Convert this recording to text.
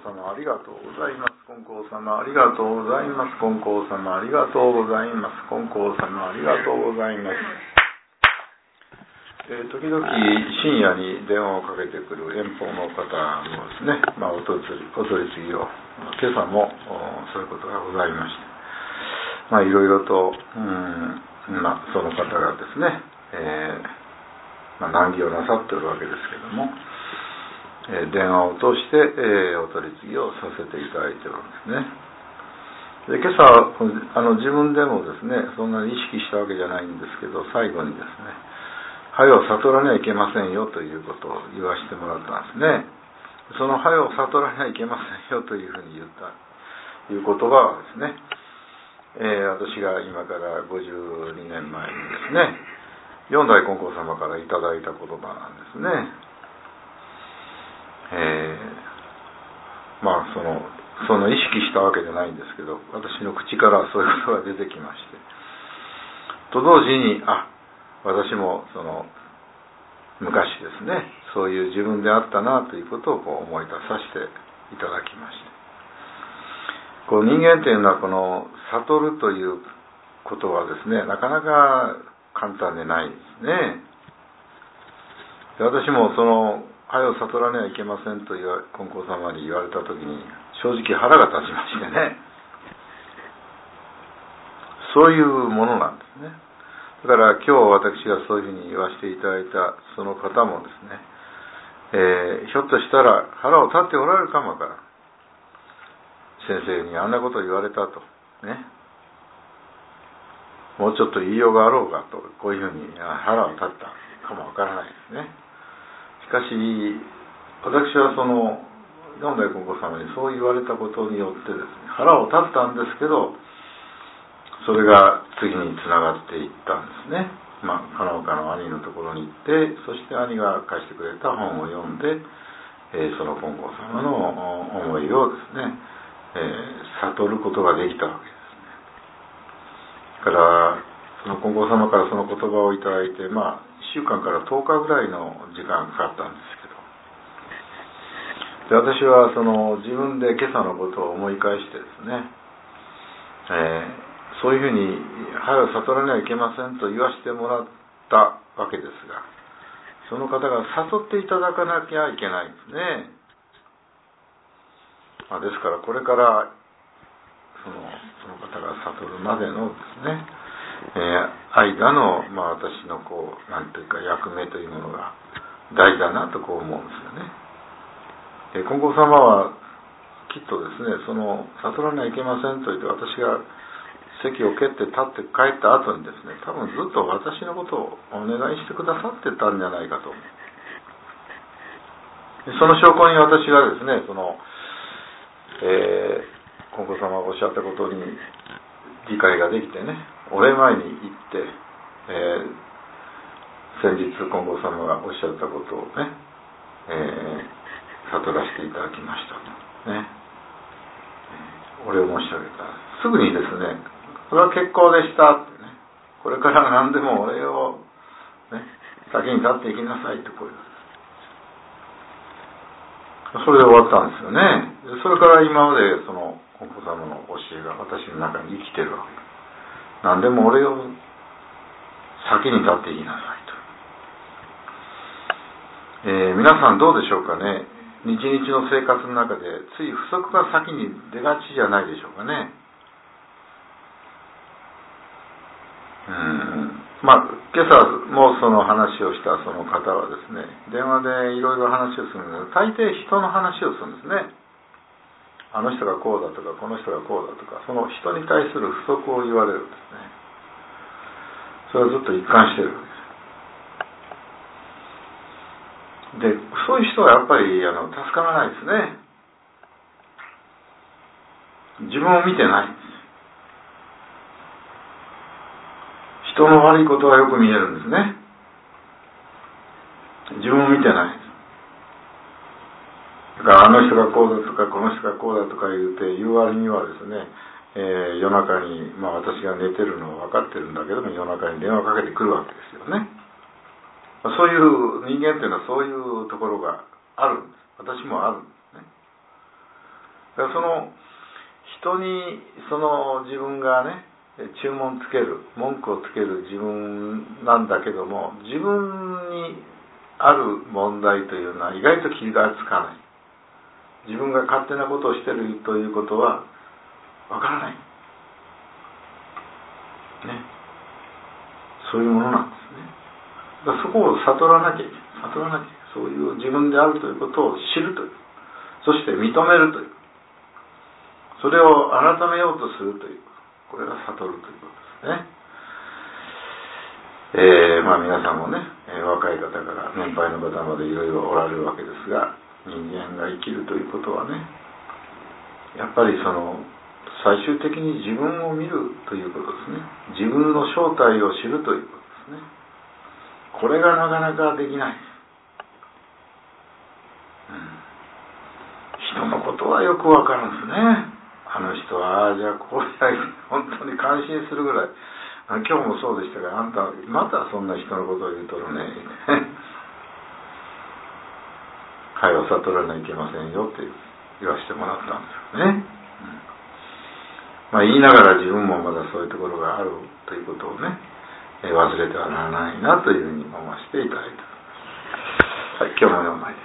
様ありがとうございます。金光様ありがとうございます。金光様ありがとうございます。金光様ありがとうございます。時々深夜に電話をかけてくる遠方の方もですね、お取り次ぎを今朝もそういうことがございまして、いろいろとその方がですね、難儀をなさっているわけですけども、電話を通して、お取り次ぎをさせていただいているんですね。で、今朝自分でもですね、そんなに意識したわけじゃないんですけど、最後にですね、はよ悟らにはいけませんよということを言わせてもらったんですね。そのはよ悟らにはいけませんよというふうに言ったという言葉はですね、私が今から52年前にですね、四代金光様からいただいた言葉なんですね。その意識したわけじゃないんですけど、私の口からそういうことが出てきまして、と同時に私も昔ですね、そういう自分であったなということを思い出させていただきまして、人間というのはこの悟るということはですね、なかなか簡単でないんですね。で、私もはよ悟らねはいけませんと金光様に言われたときに正直腹が立ちましてね、そういうものなんですね。だから今日私がそういうふうに言わせていただいたその方もですね、ひょっとしたら腹を立っておられるかもわからん。先生にあんなことを言われたとね、もうちょっと言いようがあろうがと、こういうふうに腹を立ったかもわからないですね。しかし私は四代金光様にそう言われたことによってですね、腹を立ったんですけど、それが次につながっていったんですね。花岡の兄のところに行って、そして兄が貸してくれた本を読んで、その金光様の思いをですね、悟ることができたわけですね。だからその金光様からその言葉をいただいて、1週間から10日ぐらいの時間がかかったんですけど、で、私は自分で今朝のことを思い返してですね、そういうふうにはよ悟らにはいけませんと言わせてもらったわけですが、その方が悟っていただかなきゃいけないんですね。ですからこれからその方が悟るまでのですね、間の私のなんというか役目というものが大事だなと思うんですよね。金光様はきっとですね、悟らにはいけませんと言って私が席を蹴って立って帰った後にですね、多分ずっと私のことをお願いしてくださってたんじゃないかと思う。その証拠に私がですね、金光様がおっしゃったことに理解ができてね、お礼参りに行って、先日金光様がおっしゃったことをね、悟らせていただきましたとね、お礼を申し上げた。すぐにですね、これは結構でしたってね、これから何でもお礼を、ね、先に立っていきなさいってこういう。それで終わったんですよね。それから今まで金光様の教えが私の中に生きてるわけです。何でもお礼を先に立っていきなさいと。皆さんどうでしょうかね。日々の生活の中でつい不足が先に出がちじゃないでしょうかね。今朝もその話をしたその方はですね、電話でいろいろ話をするので、大抵人の話をするんですね。あの人がこうだとか、この人がこうだとか、その人に対する不足を言われるんですね。それをずっと一貫しているわけです。で、そういう人はやっぱり助からないですね。自分を見てないんです。人の悪いことはよく見えるんですね。自分を見てない。だからあの人がこうだとかこの人がこうだとか言う割にはですね、夜中に、私が寝てるのは分かってるんだけども、夜中に電話かけてくるわけですよね。そういう人間っていうのはそういうところがあるんです。私もあるんですね。 だからその人にその自分がね注文つける、文句をつける自分なんだけども、自分にある問題というのは意外と気がつかない。自分が勝手なことをしているということはわからない、ね、そういうものなんですね。だからそこを悟らなきゃいけない。悟らなきゃいけない。そういう自分であるということを知るという、そして認めるという、それを改めようとするという、これが悟るということですね。皆さんもね、若い方から年配の方までいろいろおられるわけですが、人間が生きるということはね、やっぱりその最終的に自分を見るということですね。自分の正体を知るということですね。これがなかなかできない。人のことはよくわかるんですね。あの人はじゃあこうや本当に感心するぐらい、今日もそうでしたが、あんたまたそんな人のことを言うとるね会を悟らないといけませんよって言わせてもらったんですよね。言いながら自分もまだそういうところがあるということをね、忘れてはならないなというふうに思わせていただいて、はい、今日の4枚です。